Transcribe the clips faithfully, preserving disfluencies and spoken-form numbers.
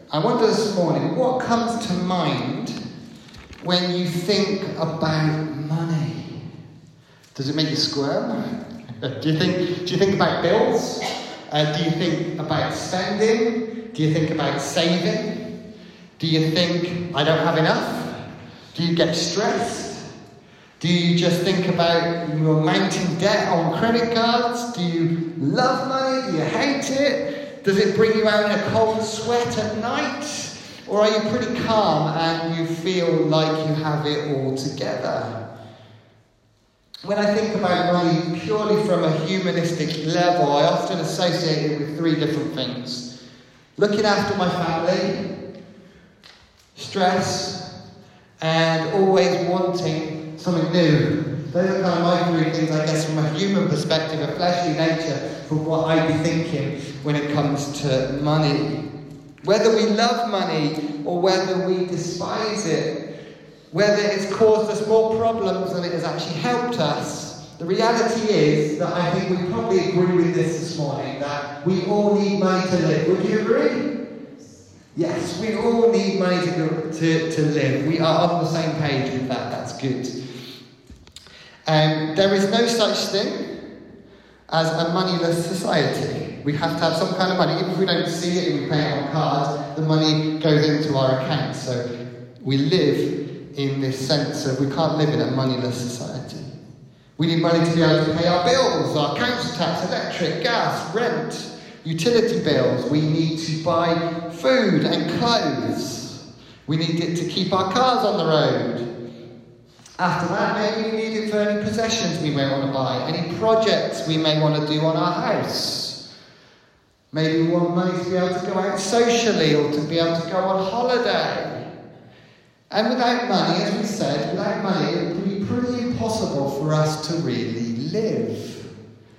I wonder this morning, what comes to mind when you think about money? Does it make you squirm? do you think? Do you think about bills? Uh, do you think about spending? Do you think about saving? Do you think I don't have enough? Do you get stressed? Do you just think about your mounting debt on credit cards? Do you love money? Do you hate it? Does it bring you out in a cold sweat at night? Or are you pretty calm and you feel like you have it all together? When I think about money purely from a humanistic level, I often associate it with three different things. Looking after my family, stress, and always wanting something new. Those are kind of my three things, I guess, from a human perspective, a fleshly nature, from what I'd be thinking when it comes to money. Whether we love money or whether we despise it, whether it's caused us more problems than it has actually helped us, the reality is that I think we probably agree with this this morning, that we all need money to live. Would you agree? Yes, we all need money to, go, to, to live. We are on the same page with that. That's good. Um, there is no such thing as a moneyless society. We have to have some kind of money. Even if we don't see it and we pay it on cards, the money goes into our account. So we live in this sense of we can't live in a moneyless society. We need money to be able to pay our bills, our council tax, electric, gas, rent, utility bills. We need to buy food and clothes. We need it to keep our cars on the road. After that, maybe we need it for any possessions we may want to buy, any projects we may want to do on our house. Maybe we want money to be able to go out socially or to be able to go on holiday. And without money, as we said, without money, it would be pretty impossible for us to really live.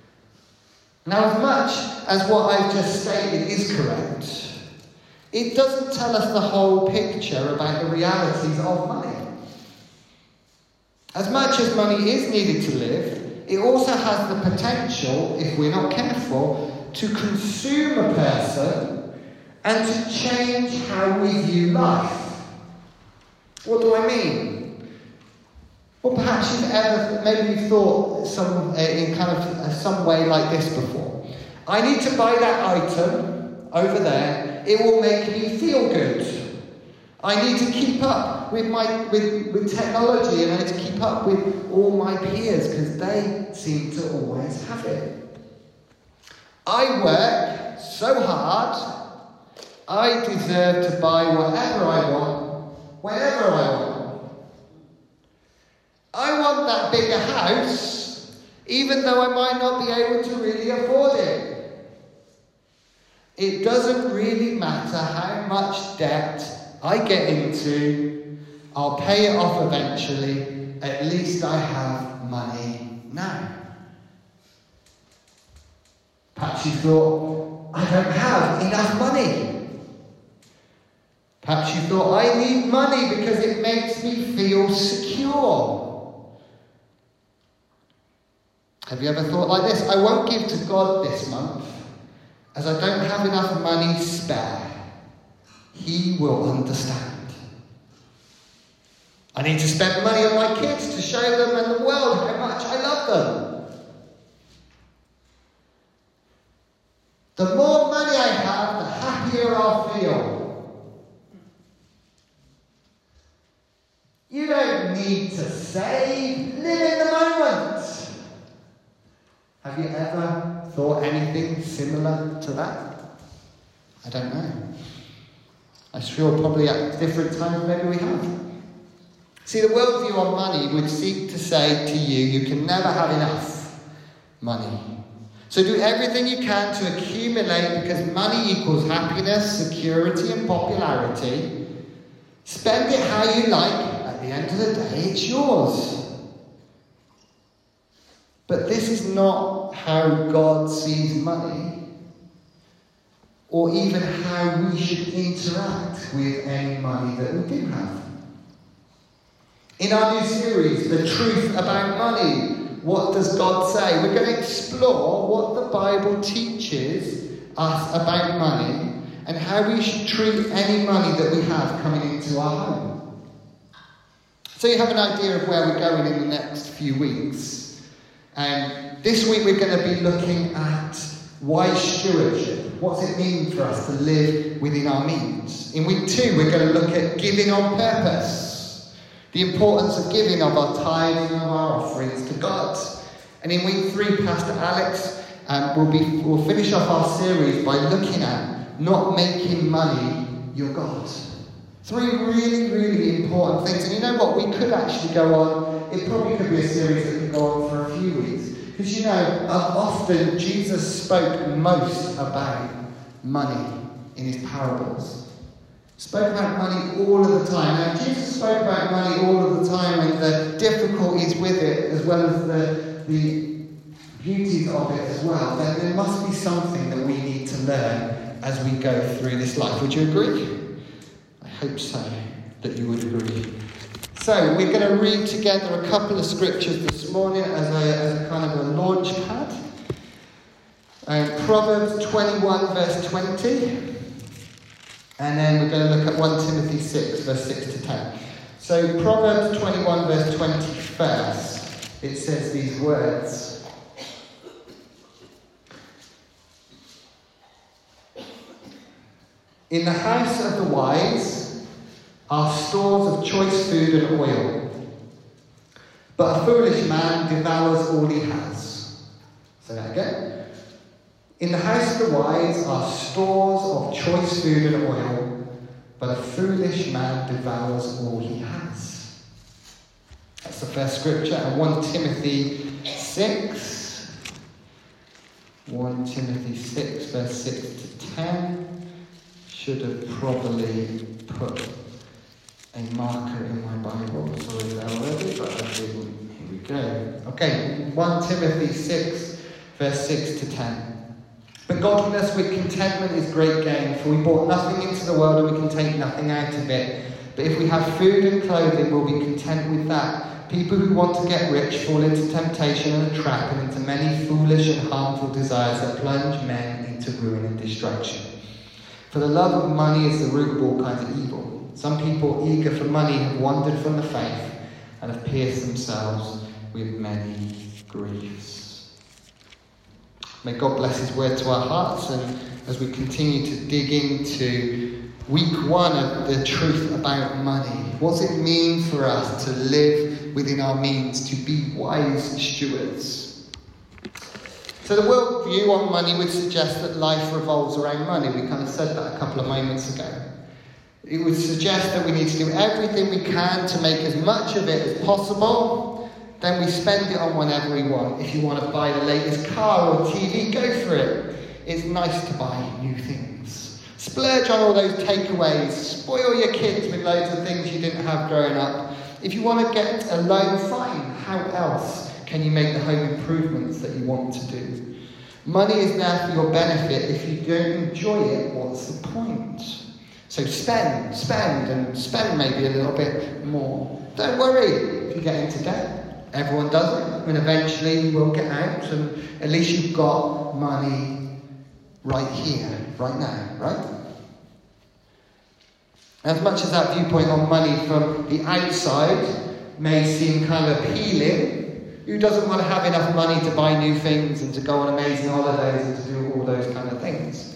Now, as much as what I've just stated is correct, it doesn't tell us the whole picture about the realities of money. As much as money is needed to live, it also has the potential, if we're not careful, to consume a person and to change how we view life. What do I mean? Well, perhaps you've ever, maybe you've thought some, uh, in kind of uh, some way like this before. I need to buy that item over there. It will make me feel good. I need to keep up with my with, with technology, and I need to keep up with all my peers because they seem to always have it. I work so hard, I deserve to buy whatever I want, whenever I want. I want that bigger house, even though I might not be able to really afford it. It doesn't really matter how much debt I get into, I'll pay it off eventually. At least I have money now. Perhaps you thought, I don't have enough money. Perhaps you thought, I need money because it makes me feel secure. Have you ever thought like this? I won't give to God this month as I don't have enough money spare. He will understand. I need to spend money on my kids to show them and the world how much I love them. The more money I have, the happier I'll feel. You don't need to save. Live in the moment. Have you ever thought anything similar to that? I don't know. I'm sure probably at different times maybe we have. See, the worldview on money would seek to say to you, you can never have enough money. So do everything you can to accumulate because money equals happiness, security and popularity. Spend it how you like. At the end of the day, it's yours. But this is not how God sees money, or even how we should interact with any money that we do have. In our new series, The Truth About Money, what does God say? We're going to explore what the Bible teaches us about money and how we should treat any money that we have coming into our home. So you have an idea of where we're going in the next few weeks. And this week we're going to be looking at wise stewardship. What's it mean for us to live within our means? In week two, we're going to look at giving on purpose. The importance of giving of our tithing and our offerings to God. And in week three, Pastor Alex um, will be will finish off our series by looking at not making money your God. Three really, really important things. And you know what? We could actually go on. It probably could be a series that could go on for a few weeks. Because, you know, uh, often Jesus spoke most about money in his parables. Spoke about money all of the time. Now, Jesus spoke about money all of the time and the difficulties with it, as well as the, the beauties of it as well. Then there must be something that we need to learn as we go through this life. Would you agree? I hope so, that you would agree. So, we're going to read together a couple of scriptures this morning as a, as a kind of a launch pad. Um, Proverbs twenty-one, verse twenty. And then we're going to look at First Timothy six, verse six to ten. So, Proverbs twenty-one, verse twenty first. It says these words. In the house of the wise are stores of choice food and oil, but a foolish man devours all he has. Say that again. In the house of the wise are stores of choice food and oil, but a foolish man devours all he has. That's the first scripture. And First Timothy six. First Timothy six, verse six to ten. Should have probably put a marker in my Bible. Sorry there already, but I didn't. Here we go. Okay, First Timothy six, verse six to ten. But godliness with contentment is great gain, for we brought nothing into the world and we can take nothing out of it. But if we have food and clothing, we'll be content with that. People who want to get rich fall into temptation and a trap and into many foolish and harmful desires that plunge men into ruin and destruction. For the love of money is the root of all kinds of evil. Some people eager for money have wandered from the faith and have pierced themselves with many griefs. May God bless his word to our hearts, and as we continue to dig into week one of the truth about money, what does it mean for us to live within our means, to be wise stewards? So the world view on money would suggest that life revolves around money. We kind of said that a couple of moments ago. It would suggest that we need to do everything we can to make as much of it as possible. Then we spend it on whatever we want. If you want to buy the latest car or T V, go for it. It's nice to buy new things. Splurge on all those takeaways. Spoil your kids with loads of things you didn't have growing up. If you want to get a loan, fine. How else can you make the home improvements that you want to do? Money is there for your benefit. If you don't enjoy it, what's the point? So spend, spend, and spend maybe a little bit more. Don't worry if you get into debt. Everyone does it, and eventually you will get out, and at least you've got money right here, right now, right? As much as that viewpoint on money from the outside may seem kind of appealing, who doesn't want to have enough money to buy new things and to go on amazing holidays and to do all those kind of things?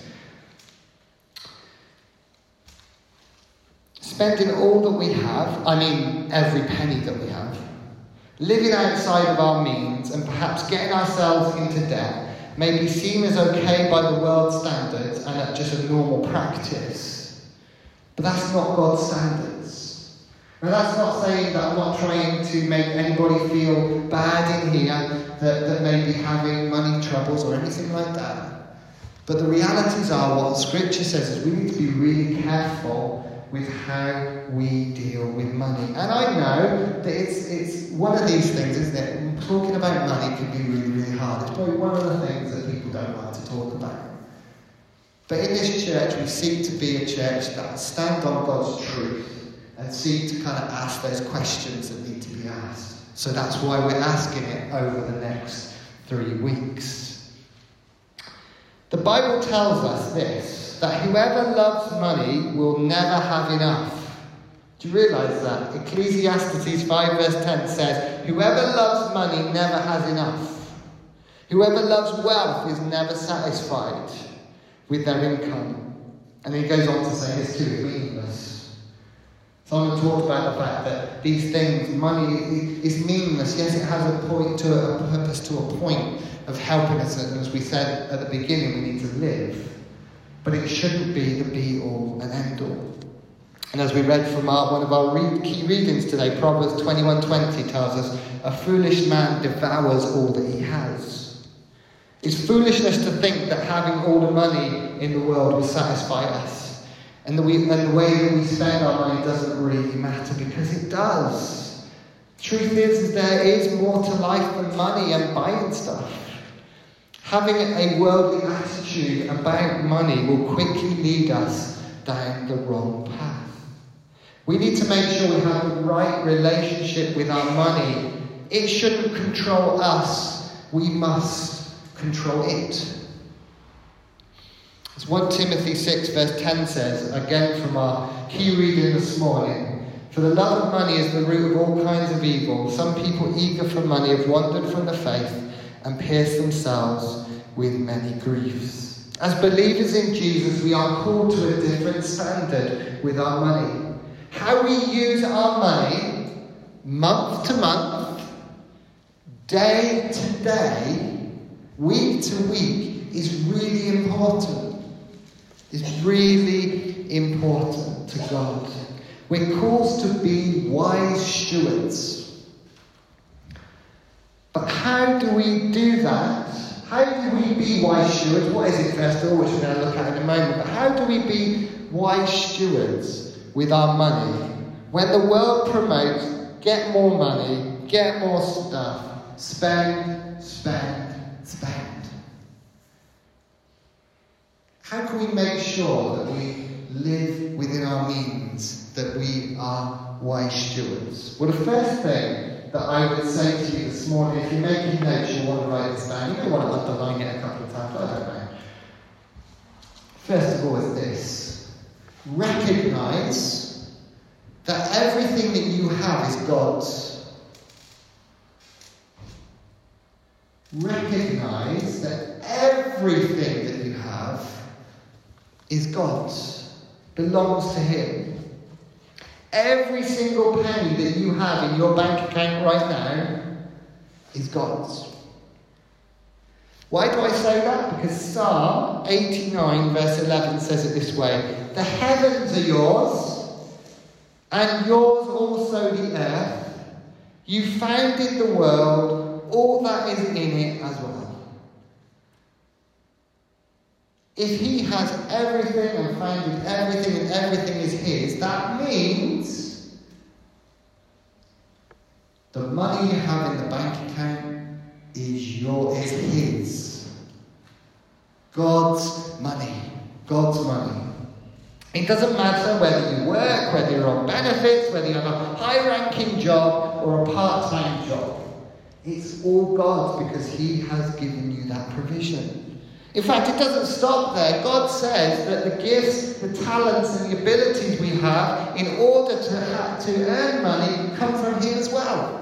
Spending all that we have, I mean every penny that we have, living outside of our means and perhaps getting ourselves into debt may be seen as okay by the world's standards and at just a normal practice. But that's not God's standards. Now that's not saying that I'm not trying to make anybody feel bad in here that, that may be having money troubles or anything like that. But the realities are what the scripture says is we need to be really careful with how we deal with money. And I know that it's it's one of these things, isn't it? Talking about money can be really, really hard. It's probably one of the things that people don't like to talk about. But in this church, we seek to be a church that stands on God's truth and seek to kind of ask those questions that need to be asked. So that's why we're asking it over the next three weeks. The Bible tells us this, that whoever loves money will never have enough. Do you realise that? Ecclesiastes five verse ten says, whoever loves money never has enough. Whoever loves wealth is never satisfied with their income. And he goes on to say this too, it's meaningless. Simon talked about the fact that these things, money is meaningless. Yes, it has a point to a, a purpose to a point of helping us, and as we said at the beginning, we need to live. But it shouldn't be the be-all and end-all. And as we read from our, one of our read, key readings today, Proverbs twenty-one twenty tells us, a foolish man devours all that he has. It's foolishness to think that having all the money in the world will satisfy us. And the, we, and the way that we spend our money doesn't really matter, because it does. Truth is, is there is more to life than money and buying stuff. Having a worldly attitude about money will quickly lead us down the wrong path. We need to make sure we have the right relationship with our money. It shouldn't control us. We must control it. As First Timothy six verse ten says, again from our key reading this morning, for the love of money is the root of all kinds of evil. Some people eager for money have wandered from the faith and pierced themselves with many griefs. As believers in Jesus, we are called to a different standard with our money. How we use our money, month to month, day to day, week to week, is really important. It's really important to God. We're called to be wise stewards. But how do we do that? How do we be wise stewards? What is it, first of all, which we're going to look at in a moment. But how do we be wise stewards with our money when the world promotes get more money, get more stuff, spend, spend, spend? How can we make sure that we live within our means, that we are wise stewards? Well, the first thing that I would say to you this morning, if you're making notes, you'll want to write this down. You may want to underline it a couple of times, I don't know. First of all is this. Recognise that everything that you have is God's. Recognise that everything that you have is God's, belongs to Him. Every single penny that you have in your bank account right now is God's. Why do I say that? Because Psalm eighty-nine verse eleven says it this way. The heavens are yours, and yours also the earth. You founded the world, all that is in it as well. If He has everything and founded everything and everything is His, that means the money you have in the bank account is your, is His. God's money. God's money. It doesn't matter whether you work, whether you're on benefits, whether you have a high-ranking job or a part-time job. It's all God's because He has given you that provision. In fact, it doesn't stop there. God says that the gifts, the talents and the abilities we have in order to, have, to earn money come from Him as well.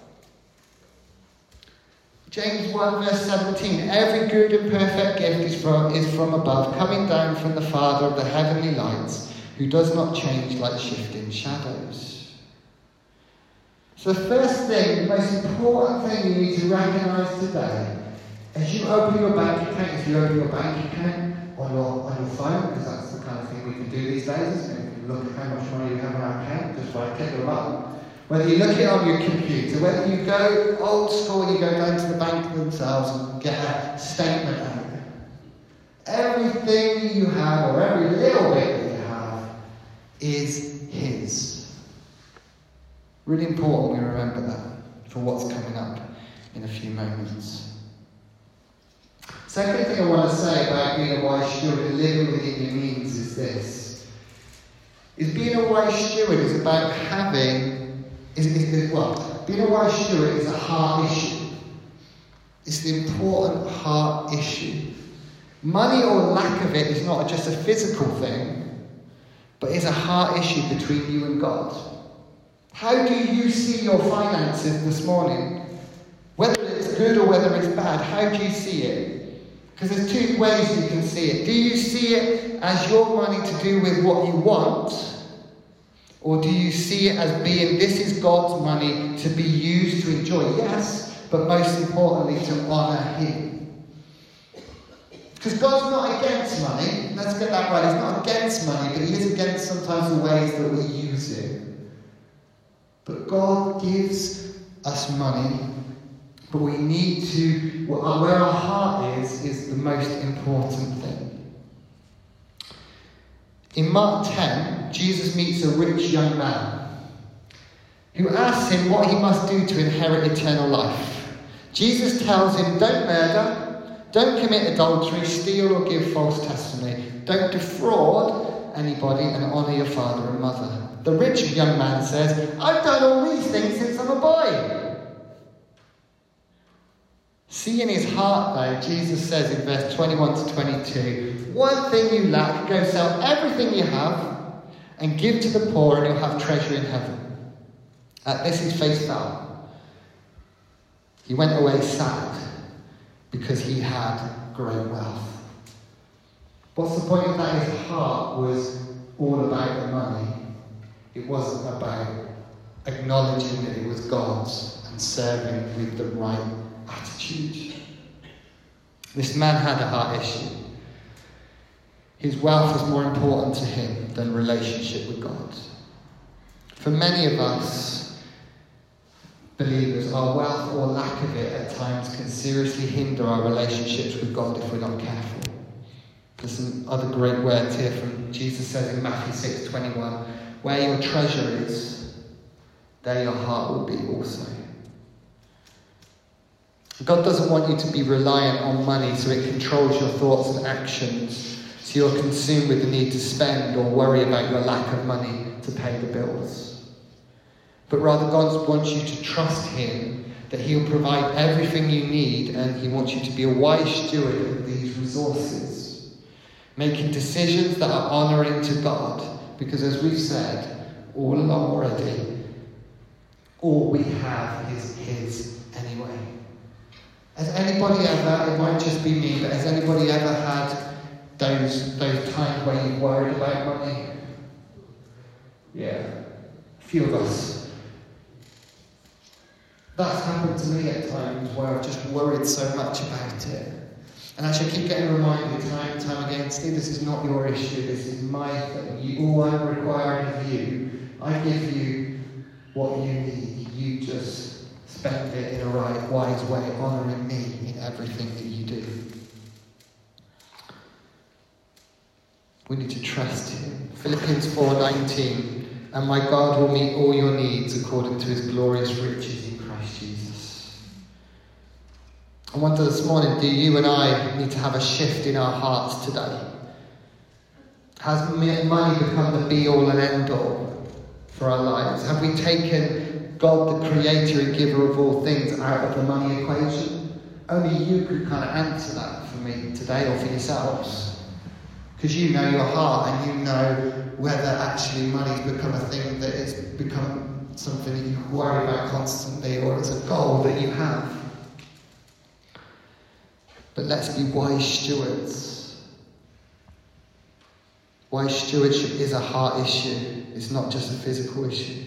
James one verse seventeen, every good and perfect gift is from, is from above, coming down from the Father of the heavenly lights, who does not change like shifting shadows. So the first thing, the most important thing you need to recognise today, as you open your bank account, if you open your bank account on your, on your phone, because that's the kind of thing we can do these days, isn't it? We can look at how much money you have on our account just by clicking a button. Whether you look at it on your computer, whether you go old school, you go down to the bank themselves and get a statement out. Everything you have, or every little bit that you have, is His. Really important we remember that for what's coming up in a few moments. Second thing I want to say about being a wise steward and living within your means is this. Is being a wise steward is about having, is, is, well, being a wise steward is a heart issue. It's the important heart issue. Money or lack of it is not just a physical thing, but is a heart issue between you and God. How do you see your finances this morning? Whether it's good or whether it's bad, how do you see it? Because there's two ways you can see it. Do you see it as your money to do with what you want? Or do you see it as being, this is God's money to be used to enjoy? Yes, but most importantly, to honour Him. Because God's not against money. Let's get that right. He's not against money, but He is against sometimes the ways that we use it. But God gives us money, but we need to, where our heart is, is the most important thing. In Mark ten, Jesus meets a rich young man who asks him what he must do to inherit eternal life. Jesus tells him, don't murder, don't commit adultery, steal or give false testimony, don't defraud anybody, and honour your father and mother. The rich young man says, I've done all these things since I'm a boy. See in his heart though, Jesus says in verse twenty-one to twenty-two, one thing you lack, go sell everything you have and give to the poor and you'll have treasure in heaven. At this his face fell. He went away sad because he had great wealth. What's the point of that? His heart was all about the money. It wasn't about acknowledging that it was God's and serving with the right attitude. This man had a heart issue. His wealth was more important to him than relationship with God. For many of us, believers, our wealth or lack of it at times can seriously hinder our relationships with God if we're not careful. There's some other great words here from Jesus says in Matthew six twenty-one, where your treasure is, there your heart will be also. God doesn't want you to be reliant on money so it controls your thoughts and actions, so you're consumed with the need to spend or worry about your lack of money to pay the bills. But rather, God wants you to trust Him, that He'll provide everything you need, and He wants you to be a wise steward of these resources, making decisions that are honouring to God. Because as we've said all along already, all we have is His anyway. Has anybody ever, it might just be me, but has anybody ever had those, those times where you worried about money? Yeah, a few of us. That's happened to me at times where I've just worried so much about it. And actually I keep getting reminded time and time again, Steve, this is not your issue, this is my thing. You, all I'm requiring of you, I give you what you need. You just spend it in a right, wise way, honouring me in everything that you do. We need to trust Him. Philippians four nineteen, and my God will meet all your needs according to His glorious riches in Christ Jesus. I wonder this morning, do you and I need to have a shift in our hearts today? Has money become the be-all and end-all for our lives? Have we taken God, the creator and giver of all things, out of the money equation? Only you could kind of answer that for me today, or for yourselves. Because you know your heart and you know whether actually money's become a thing that it's become something that you worry about constantly, or it's a goal that you have. But let's be wise stewards. Wise stewardship is a heart issue. It's not just a physical issue.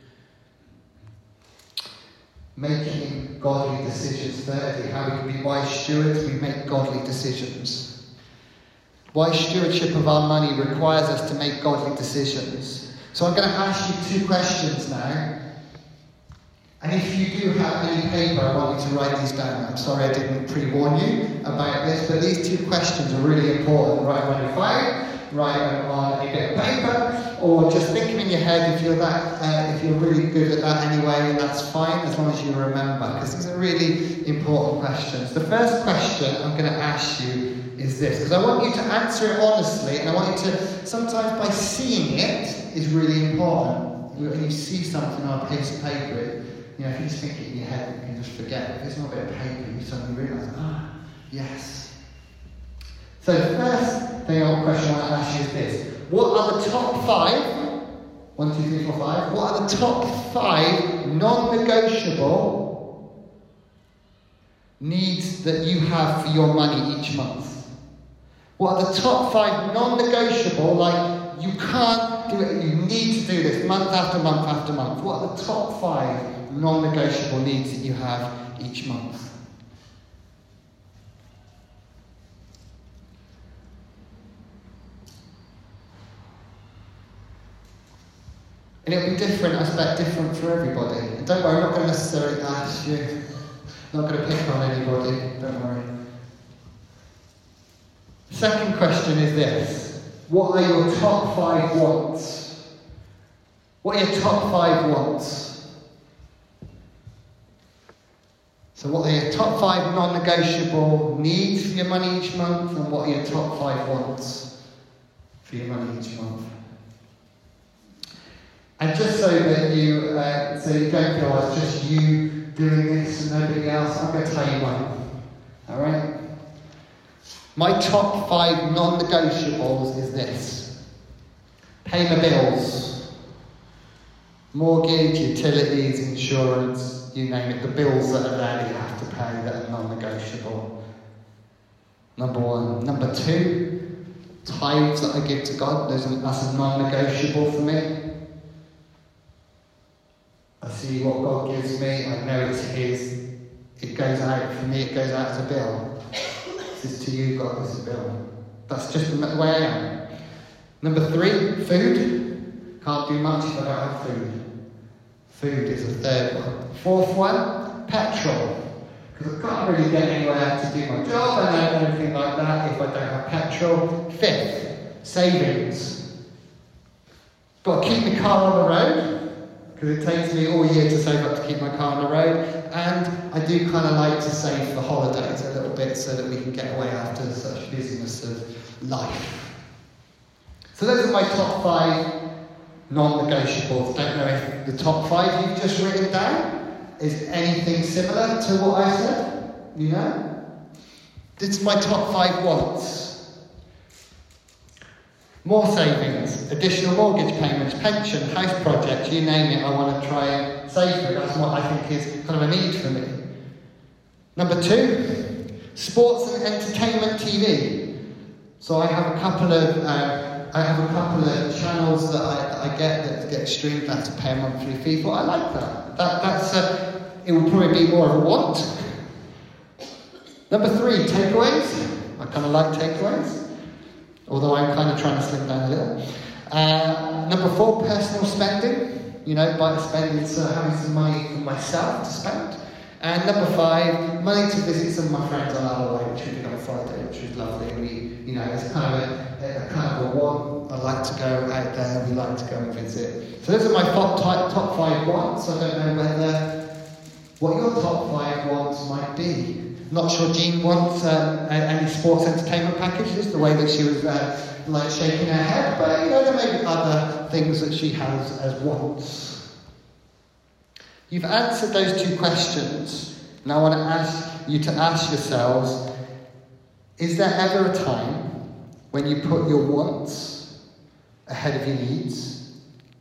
Making godly decisions. Thirdly, how we can be wise stewards, we make godly decisions. Wise stewardship of our money requires us to make godly decisions. So I'm going to ask you two questions now. And if you do have any paper, I want you to write these down. I'm sorry I didn't pre-warn you about this, but these two questions are really important. Write them on your phone, write them on a bit of paper, or just think them in your head if you're that, uh, if you're really good at that anyway, and that's fine as long as you remember, because these are really important questions. The first question I'm going to ask you is this, because I want you to answer it honestly, and I want you to, sometimes by seeing it is really important. When you see something on a piece of paper, you know, if you just think it in your head, you can just forget. If it's not a bit of paper, you suddenly realise, ah, yes. So the first thing or question I want to ask you is this. What are the top five, one, two, three, four, five, what are the top five non-negotiable needs that you have for your money each month? What are the top five non-negotiable, like you can't do it, you need to do this month after month after month? What are the top five non-negotiable needs that you have each month? And it'll be different, I expect different for everybody. And don't worry, I'm not going to necessarily ask you. I'm not going to pick on anybody, don't worry. Second question is this. What are your top five wants? What are your top five wants? So what are your top five non-negotiable needs for your money each month? And what are your top five wants for your money each month? And just so that you, uh, so you don't feel like it's just you doing this and nobody else, I'm going to tell you one. All right? My top five non-negotiables is this. Pay my bills. Mortgage, utilities, insurance, you name it. The bills that are there you have to pay that are non-negotiable. Number one. Number two, tithes that I give to God. That's a non-negotiable for me. I see what God gives me, I know it's His. It goes out, for me it goes out as a bill. This is to you, God, this is a bill. That's just the way I am. Number three, food. Can't do much if I don't have food. Food is the third one. Fourth one, petrol. Because I can't really get anywhere to do my job and anything like that if I don't have petrol. Fifth, savings. Got to keep my car on the road. Because it takes me all year to save up to keep my car on the road, and I do kind of like to save for holidays a little bit so that we can get away after such busyness of life. So those are my top five non-negotiables. Don't know if the top five you've just written down is anything similar to what I said, you know? This is my top five wants. More savings, additional mortgage payments, pension, house projects, you name it, I want to try and save for it. That's what I think is kind of a need for me. Number two, sports and entertainment T V. So I have a couple of uh, I have a couple of channels that I, I get that get streamed. I have to pay a monthly fee for. I like that. That that's uh, it will probably be more of a want. Number three, takeaways. I kind of like takeaways. Although I'm kind of trying to slim down a little. Uh, number four, personal spending. You know, by spending, so having some money for myself to spend. And number five, money to visit some of my friends on our way, which we did on Friday, which was lovely. We, you know, it's kind of a, a kind of a one. I like to go out there. We like to go and visit. So those are my top type, top five wants. I don't know whether what your top five wants might be. Not sure Jean wants um, any sports entertainment packages, the way that she was uh, like shaking her head, but you know, there may be other things that she has as wants. You've answered those two questions. Now I want to ask you to ask yourselves, is there ever a time when you put your wants ahead of your needs?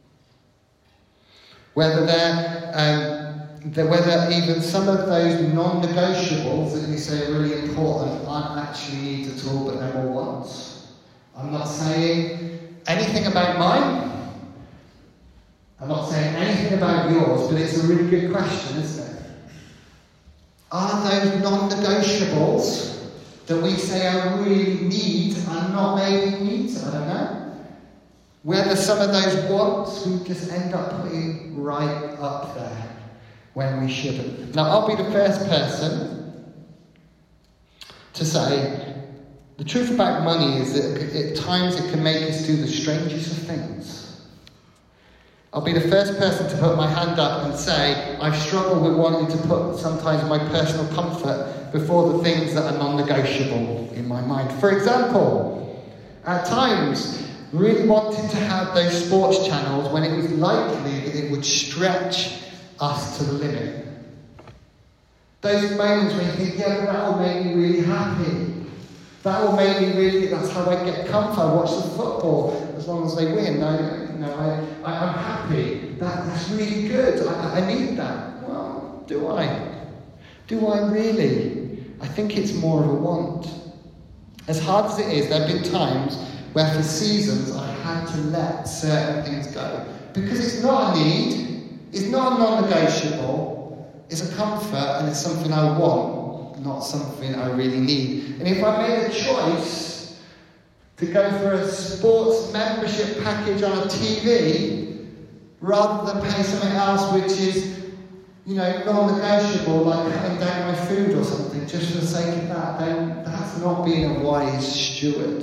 Whether they're um, That whether even some of those non-negotiables that you say are really important aren't actually needs at all, but they're more wants. I'm not saying anything about mine. I'm not saying anything about yours, but it's a really good question, isn't it? Are those non-negotiables that we say are really needs are not maybe needs? I don't know. Whether some of those wants we just end up putting right up there when we shouldn't. Now, I'll be the first person to say the truth about money is that at times it can make us do the strangest of things. I'll be the first person to put my hand up and say I struggle with wanting to put sometimes my personal comfort before the things that are non-negotiable in my mind. For example, at times, really wanting to have those sports channels when it was likely that it would stretch us to the limit. Those moments when you think, yeah, but that will make me really happy. That will make me really, that's how I get comfort. I watch the football as long as they win. I, you know, I, I, I'm happy. That, that's really good. I, I need that. Well, do I? Do I really? I think it's more of a want. As hard as it is, there have been times where for seasons I had to let certain things go. Because it's not a need, it's not a non-negotiable, it's a comfort and it's something I want, not something I really need. And if I made a choice to go for a sports membership package on a T V, rather than pay something else which is, you know, non-negotiable, like cutting down my food or something, just for the sake of that, then that's not being a wise steward.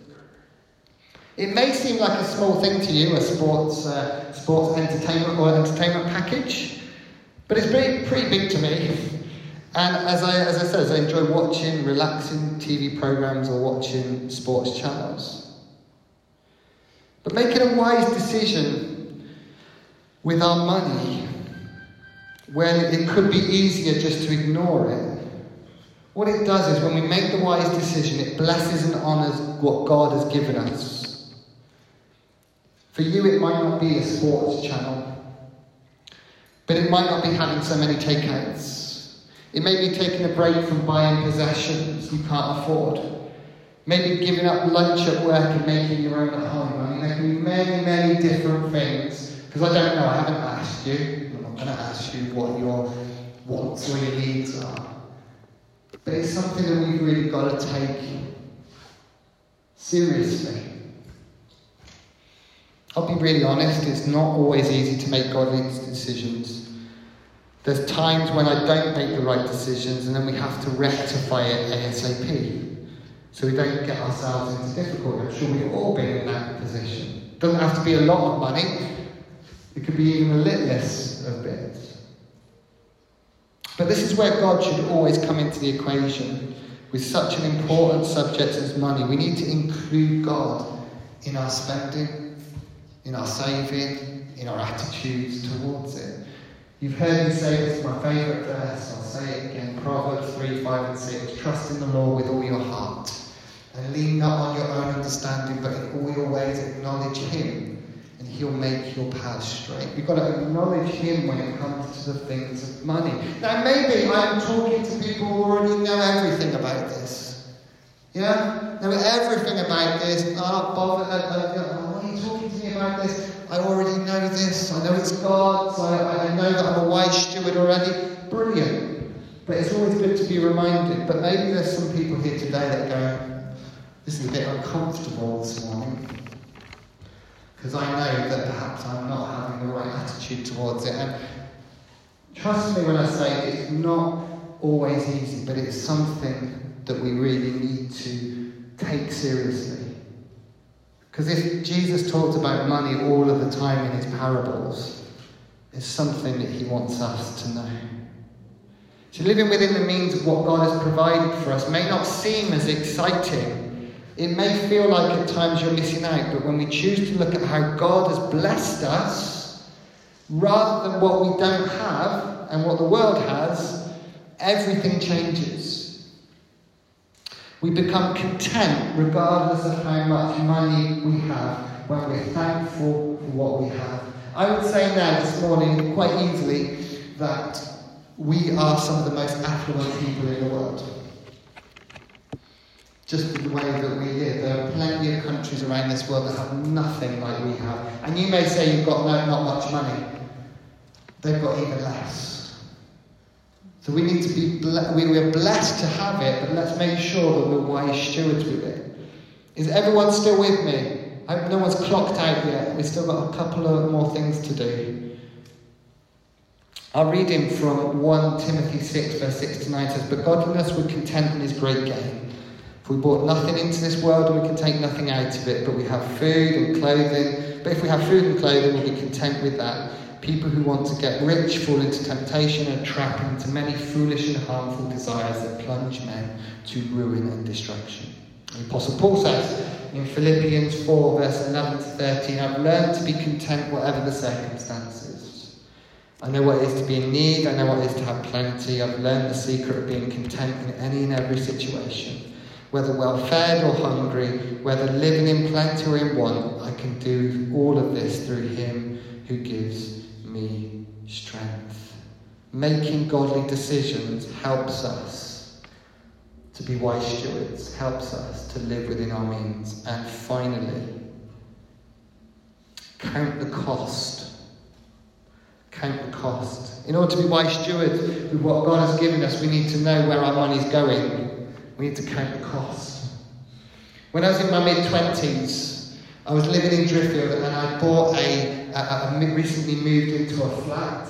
It may seem like a small thing to you, a sports uh, sports entertainment or entertainment package, but it's pretty, pretty big to me. And as I, as I said, I enjoy watching relaxing T V programmes or watching sports channels. But making a wise decision with our money, when it could be easier just to ignore it, what it does is when we make the wise decision, it blesses and honours what God has given us. For you, it might not be a sports channel, but it might not be having so many takeouts. It may be taking a break from buying possessions you can't afford. Maybe giving up lunch at work and making your own at home. I mean, there can be many, many different things. Because I don't know, I haven't asked you. I'm not going to ask you what your wants or your needs are. But it's something that we've really got to take seriously. I'll be really honest, it's not always easy to make godly decisions. There's times when I don't make the right decisions and then we have to rectify it ASAP. So we don't get ourselves into difficulty. I'm sure we've all been in that position. It doesn't have to be a lot of money. It could be even a little less of bits. But this is where God should always come into the equation. With such an important subject as money, we need to include God in our spending, in our saving, in our attitudes towards it. You've heard me say this, my favourite verse, I'll say it again, Proverbs three, five and six, trust in the Lord with all your heart, and lean not on your own understanding, but in all your ways acknowledge Him, and He'll make your path straight. You've got to acknowledge Him when it comes to the things of money. Now maybe I'm talking to people who already know everything about this. Yeah? Know everything about this, I'm not bothered, uh, uh, why are you talking to me about this? I already know this, I know it's God, so I, I know that I'm a wise steward already. Brilliant. But it's always good to be reminded. But maybe there's some people here today that go, this is a bit uncomfortable this morning. Because I know that perhaps I'm not having the right attitude towards it. And trust me when I say it's not always easy, but it's something that we really need to take seriously. Because if Jesus talked about money all of the time in his parables, it's something that he wants us to know. So living within the means of what God has provided for us may not seem as exciting. It may feel like at times you're missing out, but when we choose to look at how God has blessed us, rather than what we don't have and what the world has, everything changes. We become content regardless of how much money we have when we're thankful for what we have. I would say now this morning quite easily that we are some of the most affluent people in the world. Just the way that we live. There are plenty of countries around this world that have nothing like we have. And you may say you've got no, not much money. They've got even less. So we need to be, ble- we, we're blessed to have it, but let's make sure that we're wise stewards with it. Is everyone still with me? I hope no one's clocked out yet. We've still got a couple of more things to do. I'll read in from First Timothy six, verse six to nine. It says, but godliness with contentment is great gain. For we brought nothing into this world and we can take nothing out of it, but we have food and clothing. But if we have food and clothing, we'll be content with that. People who want to get rich fall into temptation and trap into many foolish and harmful desires that plunge men to ruin and destruction. The Apostle Paul says in Philippians four, verse eleven to thirteen, I've learned to be content whatever the circumstances. I know what it is to be in need, I know what it is to have plenty. I've learned the secret of being content in any and every situation. Whether well-fed or hungry, whether living in plenty or in want, I can do all of this through him who gives me strength. Making godly decisions helps us to be wise stewards, helps us to live within our means. And finally, count the cost. Count the cost. In order to be wise stewards with what God has given us, we need to know where our money's going. We need to count the cost. When I was in my mid-twenties, I was living in Driffield and I bought a, a, a recently moved into a flat.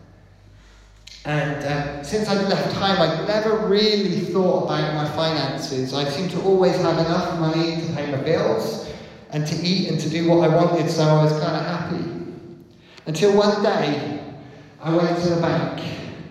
And um, since I'd left home, I'd never really thought about my finances. I seemed to always have enough money to pay my bills and to eat and to do what I wanted, so I was kind of happy. Until one day, I went to the bank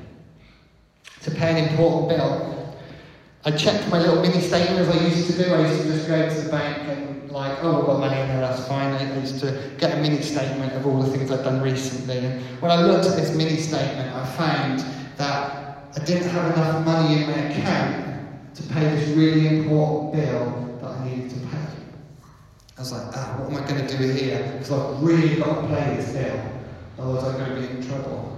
to pay an important bill. I checked my little mini statement as I used to do. I used to just go to the bank and like, oh, I've got money in there, that's fine. I used to get a mini statement of all the things I'd done recently. And when I looked at this mini statement, I found that I didn't have enough money in my account to pay this really important bill that I needed to pay. I was like, ah, what am I going to do here? Because I've really got to pay this bill. Otherwise I'm going to be in trouble.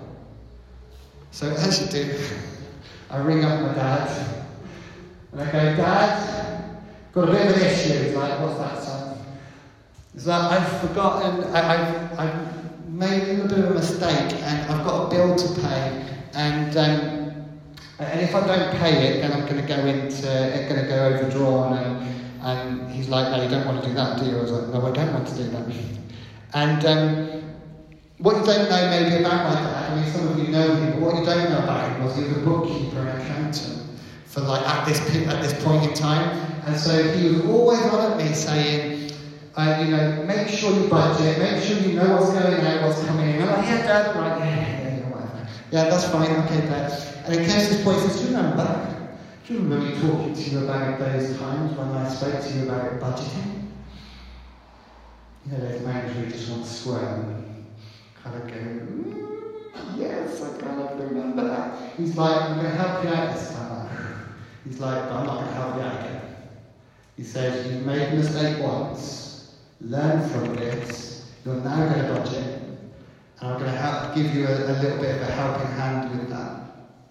So as you do, I ring up my dad. And I go, Dad, got a bit of an issue. He's like, what's that, son? He's like, I've forgotten, I, I've, I've made a little bit of a mistake and I've got a bill to pay. And um, and if I don't pay it, then I'm going to go into, it's going to go overdrawn. And, and he's like, no, you don't want to do that, do you? I was like, no, I don't want to do that. And um, what you don't know maybe about my dad, I mean, some of you know him, but what you don't know about him was he was a bookkeeper and accountant. For like at this at this point in time, and so he was always on at me saying, uh, you know, make sure you budget, make sure you know what's going out, what's coming in. I'm like, yeah, Dad, right, yeah, yeah, yeah, whatever. Yeah, that's fine, okay, Dad. And it came to this point, he says, do you remember? Do you remember me talking to you about those times when I spoke to you about budgeting? You know, those moments where you just want to squirm, kind of go, mm, yes, I kind of remember that. He's like, I'm going to help you out this time. He's like, but I'm not going to help you out again. He says, you've made a mistake once, learn from this, you're now going to budget, and I'm going to help give you a, a little bit of a helping hand with that.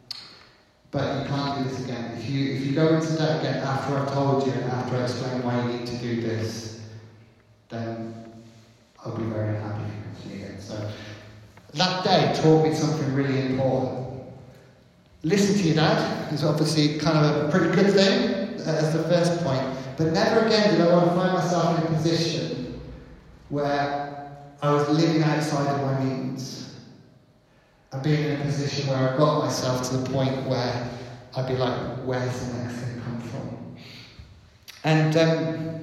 But you can't do this again. If you if you go into that again after I've told you and after I explain why you need to do this, then I'll be very happy to see it. So that day taught me something really important. Listen to your dad is obviously kind of a pretty good thing as the first point, but never again did I want to find myself in a position where I was living outside of my means and being in a position where I got myself to the point where I'd be like, where's the next thing come from? And um,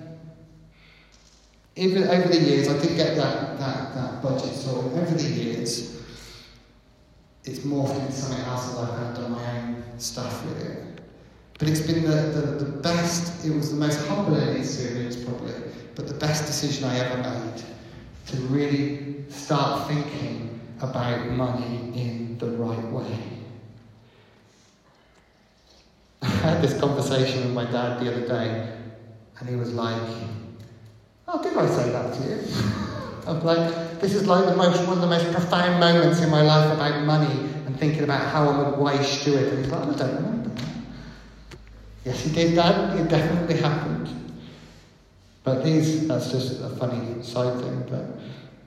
even over the years, I did get that, that, that budget sorted. Over the years, it's morphed into something else as I've kind of done my own stuff with it. But it's been the, the, the best, it was the most humbling experience probably, but the best decision I ever made to really start thinking about money in the right way. I had this conversation with my dad the other day, and he was like, oh, did I say that to you? I'm like, this is like the most, one of the most profound moments in my life about money and thinking about how I'm a wise steward. And he's like, I don't remember that. Yes, he did, Dad. It definitely happened. But these, that's just a funny side thing. But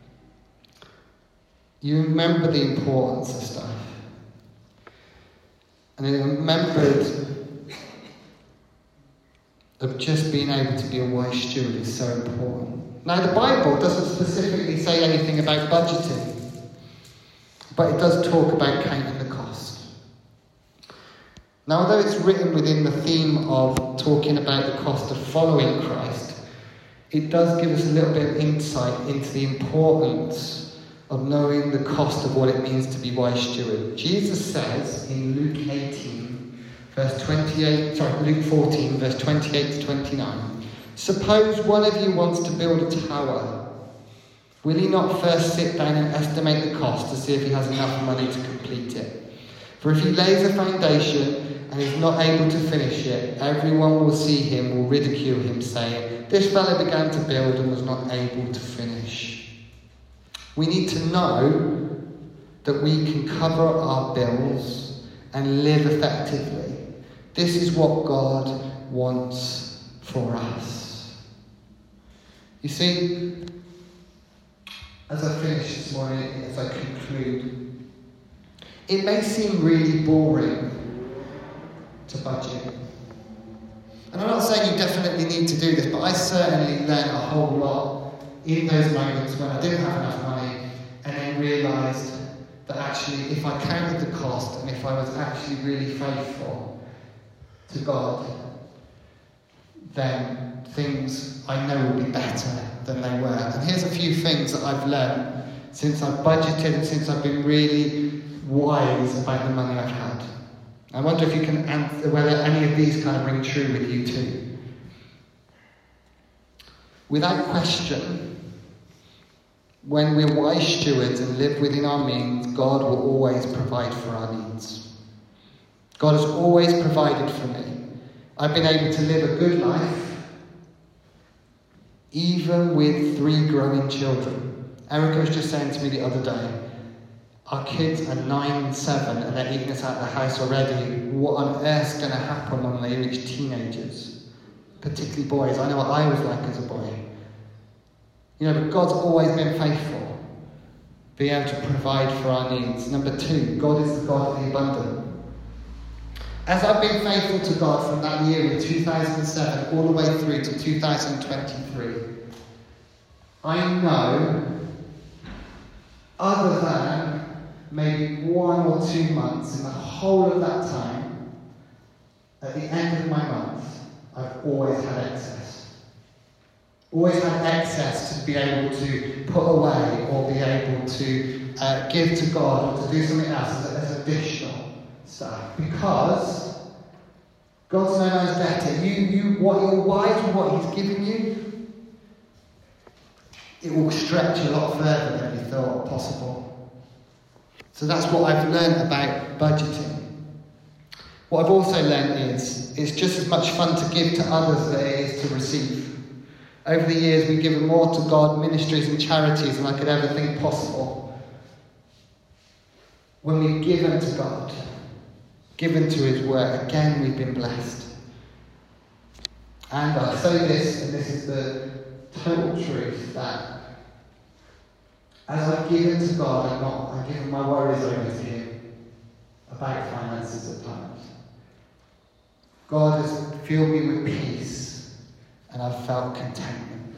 you remember the importance of stuff. And I remembered of just being able to be a wise steward is so important. Now, the Bible doesn't specifically say anything about budgeting, but it does talk about counting the cost. Now, although it's written within the theme of talking about the cost of following Christ, it does give us a little bit of insight into the importance of knowing the cost of what it means to be wise steward. Jesus says in Luke eighteen, verse twenty-eight, sorry, Luke fourteen, verse twenty-eight to twenty-nine, suppose one of you wants to build a tower. Will he not first sit down and estimate the cost to see if he has enough money to complete it? For if he lays a foundation and is not able to finish it, everyone will see him, will ridicule him, saying, "This fellow began to build and was not able to finish." We need to know that we can cover our bills and live effectively. This is what God wants for us. You see, as I finish this morning, as I conclude, it may seem really boring to budget. And I'm not saying you definitely need to do this, but I certainly learned a whole lot in those moments when I didn't have enough money and then realised that actually if I counted the cost and if I was actually really faithful to God, then things I know will be better than they were. And here's a few things that I've learned since I've budgeted and since I've been really wise about the money I've had. I wonder if you can answer whether any of these kind of ring true with you too. Without question, when we're wise stewards and live within our means, God will always provide for our needs. God has always provided for me. I've been able to live a good life, even with three growing children. Erica was just saying to me the other day, our kids are nine and seven and they're eating us out of the house already. What on earth's going to happen when they reach teenagers? Particularly boys. I know what I was like as a boy. You know, but God's always been faithful, being able to provide for our needs. Number two, God is the God of the abundant. As I've been faithful to God from that year in two thousand seven all the way through to two thousand twenty-three, I know, other than maybe one or two months in the whole of that time, at the end of my month, I've always had excess. Always had excess to be able to put away or be able to uh, give to God or to do something else as, as additional stuff. Because God's no man's debtor. You, you, what you're wise with what He's given you, it will stretch a lot further than you thought possible. So that's what I've learned about budgeting. What I've also learned is it's just as much fun to give to others as it is to receive. Over the years, we've given more to God, ministries and charities than I could ever think possible. When we've given to God, given to His work, again we've been blessed. And I say this, and this is the total truth, that as I've given to God, I'm not, I've given my worries over to Him about finances at times. God has filled me with peace, and I've felt contentment.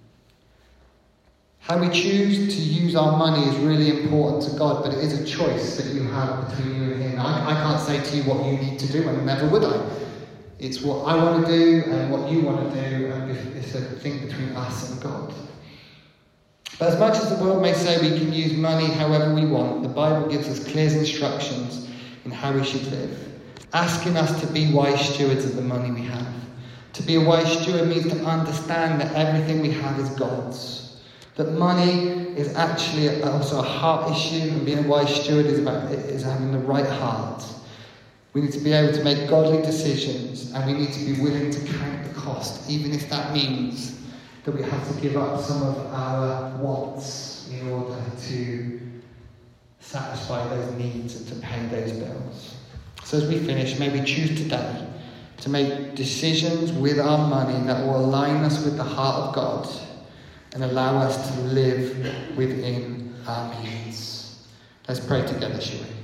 How we choose to use our money is really important to God, but it is a choice that you have between you and Him. I, I can't say to you what you need to do, and never would I. It's what I want to do and what you want to do, and it's a thing between us and God. But as much as the world may say we can use money however we want, the Bible gives us clear instructions in how we should live, asking us to be wise stewards of the money we have. To be a wise steward means to understand that everything we have is God's. That money is actually also a heart issue, and being a wise steward is about is having the right heart. We need to be able to make godly decisions, and we need to be willing to count the cost, even if that means that we have to give up some of our wants in order to satisfy those needs and to pay those bills. So as we finish, may we choose today to make decisions with our money that will align us with the heart of God and allow us to live within our means. Let's pray together, shall we?